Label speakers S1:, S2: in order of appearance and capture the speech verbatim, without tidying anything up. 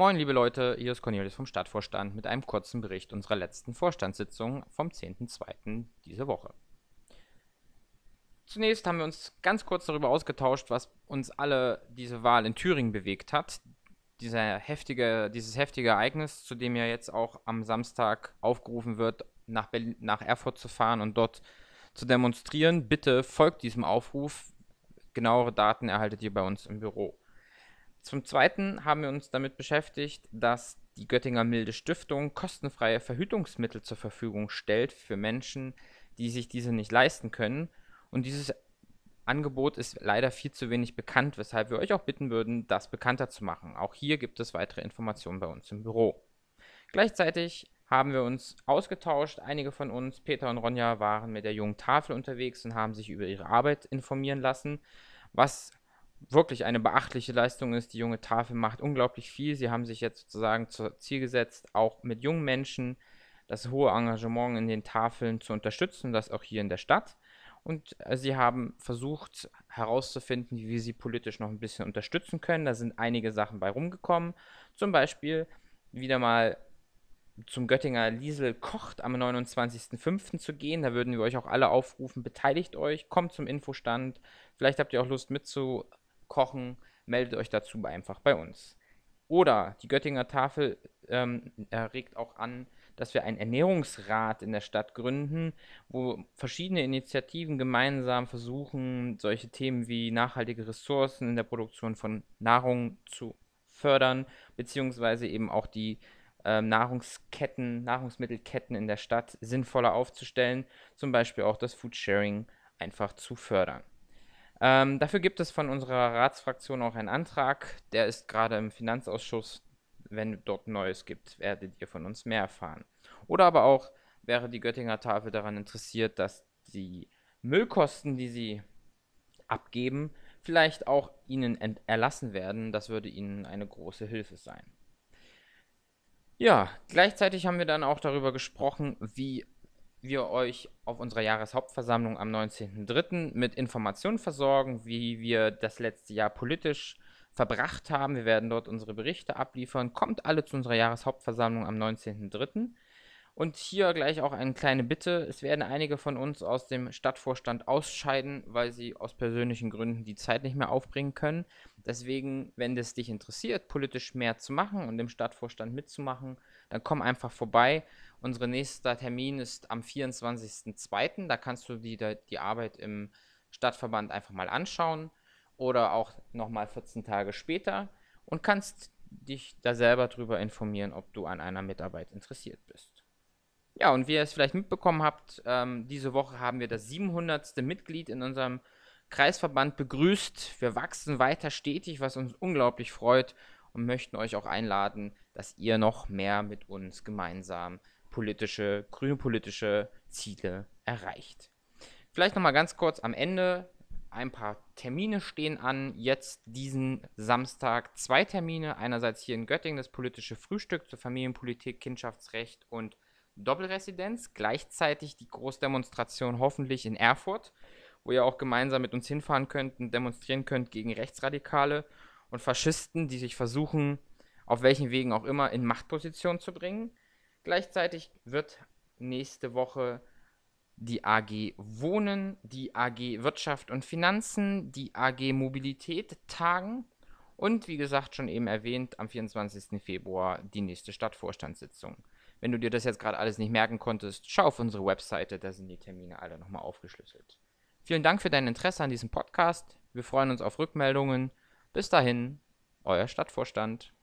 S1: Moin, liebe Leute, hier ist Cornelius vom Stadtvorstand mit einem kurzen Bericht unserer letzten Vorstandssitzung vom zehnten zweiten diese Woche. Zunächst haben wir uns ganz kurz darüber ausgetauscht, was uns alle diese Wahl in Thüringen bewegt hat. Dieser heftige, dieses heftige Ereignis, zu dem ja jetzt auch am Samstag aufgerufen wird, nach, Berlin, nach Erfurt zu fahren und dort zu demonstrieren. Bitte folgt diesem Aufruf. Genauere Daten erhaltet ihr bei uns im Büro. Zum Zweiten haben wir uns damit beschäftigt, dass die Göttinger Milde Stiftung kostenfreie Verhütungsmittel zur Verfügung stellt für Menschen, die sich diese nicht leisten können. Und dieses Angebot ist leider viel zu wenig bekannt, weshalb wir euch auch bitten würden, das bekannter zu machen. Auch hier gibt es weitere Informationen bei uns im Büro. Gleichzeitig haben wir uns ausgetauscht. Einige von uns, Peter und Ronja, waren mit der jungen Tafel unterwegs und haben sich über ihre Arbeit informieren lassen, was wirklich eine beachtliche Leistung ist. Die junge Tafel macht unglaublich viel. Sie haben sich jetzt sozusagen zum Ziel gesetzt, auch mit jungen Menschen das hohe Engagement in den Tafeln zu unterstützen, das auch hier in der Stadt. Und sie haben versucht herauszufinden, wie wir sie politisch noch ein bisschen unterstützen können. Da sind einige Sachen bei rumgekommen. Zum Beispiel wieder mal zum Göttinger Liesel kocht am neunundzwanzigsten fünften zu gehen. Da würden wir euch auch alle aufrufen, beteiligt euch, kommt zum Infostand. Vielleicht habt ihr auch Lust mitzukochen, meldet euch dazu einfach bei uns. Oder die Göttinger Tafel ähm, regt auch an, dass wir einen Ernährungsrat in der Stadt gründen, wo verschiedene Initiativen gemeinsam versuchen, solche Themen wie nachhaltige Ressourcen in der Produktion von Nahrung zu fördern, beziehungsweise eben auch die ähm, Nahrungsketten, Nahrungsmittelketten in der Stadt sinnvoller aufzustellen, zum Beispiel auch das Foodsharing einfach zu fördern. Ähm, dafür gibt es von unserer Ratsfraktion auch einen Antrag, der ist gerade im Finanzausschuss. Wenn dort Neues gibt, werdet ihr von uns mehr erfahren. Oder aber auch wäre die Göttinger Tafel daran interessiert, dass die Müllkosten, die sie abgeben, vielleicht auch ihnen erlassen werden. Das würde ihnen eine große Hilfe sein. Ja, gleichzeitig haben wir dann auch darüber gesprochen, wie wir euch auf unserer Jahreshauptversammlung am neunzehnten dritten mit Informationen versorgen, wie wir das letzte Jahr politisch verbracht haben. Wir werden dort unsere Berichte abliefern. Kommt alle zu unserer Jahreshauptversammlung am neunzehnten dritten Und hier gleich auch eine kleine Bitte. Es werden einige von uns aus dem Stadtvorstand ausscheiden, weil sie aus persönlichen Gründen die Zeit nicht mehr aufbringen können. Deswegen, wenn es dich interessiert, politisch mehr zu machen und im Stadtvorstand mitzumachen, dann komm einfach vorbei. Unser nächster Termin ist am vierundzwanzigsten zweiten Da kannst du die, die Arbeit im Stadtverband einfach mal anschauen oder auch nochmal vierzehn Tage später und kannst dich da selber drüber informieren, ob du an einer Mitarbeit interessiert bist. Ja, und wie ihr es vielleicht mitbekommen habt, ähm, diese Woche haben wir das siebenhundertste Mitglied in unserem Kreisverband begrüßt. Wir wachsen weiter stetig, was uns unglaublich freut und möchten euch auch einladen, dass ihr noch mehr mit uns gemeinsam politische, grüne politische Ziele erreicht. Vielleicht nochmal ganz kurz am Ende. Ein paar Termine stehen an. Jetzt diesen Samstag zwei Termine. Einerseits hier in Göttingen das politische Frühstück zur Familienpolitik, Kindschaftsrecht und Doppelresidenz. Gleichzeitig die Großdemonstration hoffentlich in Erfurt, wo ihr auch gemeinsam mit uns hinfahren könnt und demonstrieren könnt gegen Rechtsradikale und Faschisten, die sich versuchen, auf welchen Wegen auch immer, in Machtposition zu bringen. Gleichzeitig wird nächste Woche die A G Wohnen, die A G Wirtschaft und Finanzen, die A G Mobilität tagen und wie gesagt schon eben erwähnt, am vierundzwanzigsten Februar die nächste Stadtvorstandssitzung. Wenn du dir das jetzt gerade alles nicht merken konntest, schau auf unsere Webseite, da sind die Termine alle nochmal aufgeschlüsselt. Vielen Dank für dein Interesse an diesem Podcast. Wir freuen uns auf Rückmeldungen. Bis dahin, euer Stadtvorstand.